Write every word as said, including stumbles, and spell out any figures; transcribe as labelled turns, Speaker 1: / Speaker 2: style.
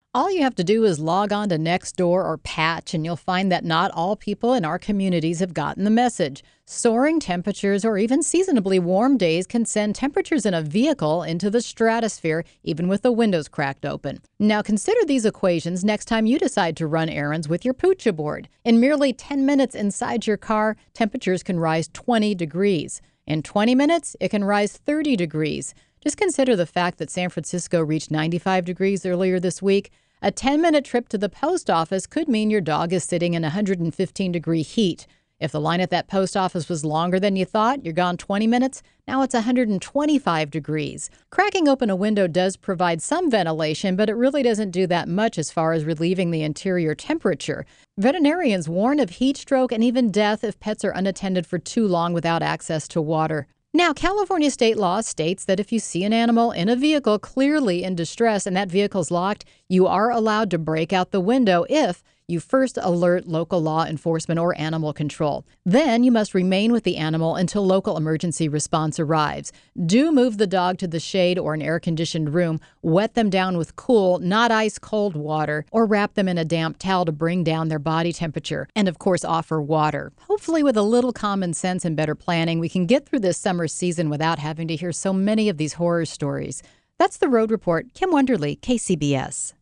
Speaker 1: All you have to do is log on to Nextdoor or Patch, and you'll find that not all people in our communities have gotten the message. Soaring temperatures or even seasonably warm days can send temperatures in a vehicle into the stratosphere, even with the windows cracked open. Now, consider these equations next time you decide to run errands with your Pucha board. In merely ten minutes inside your car, temperatures can rise twenty degrees. In twenty minutes, it can rise thirty degrees. Just consider the fact that San Francisco reached ninety-five degrees earlier this week. A ten-minute trip to the post office could mean your dog is sitting in one hundred fifteen degree heat. If the line at that post office was longer than you thought, you're gone twenty minutes, now it's one hundred twenty-five degrees. Cracking open a window does provide some ventilation, but it really doesn't do that much as far as relieving the interior temperature. Veterinarians warn of heat stroke and even death if pets are unattended for too long without access to water. Now, California state law states that if you see an animal in a vehicle clearly in distress and that vehicle's locked, you are allowed to break out the window if you first alert local law enforcement or animal control. Then you must remain with the animal until local emergency response arrives. Do move the dog to the shade or an air-conditioned room. Wet them down with cool, not ice-cold water, or wrap them in a damp towel to bring down their body temperature. And, of course, offer water. Hopefully, with a little common sense and better planning, we can get through this summer season without having to hear so many of these horror stories. That's the Road Report. Kim Wonderly, K C B S.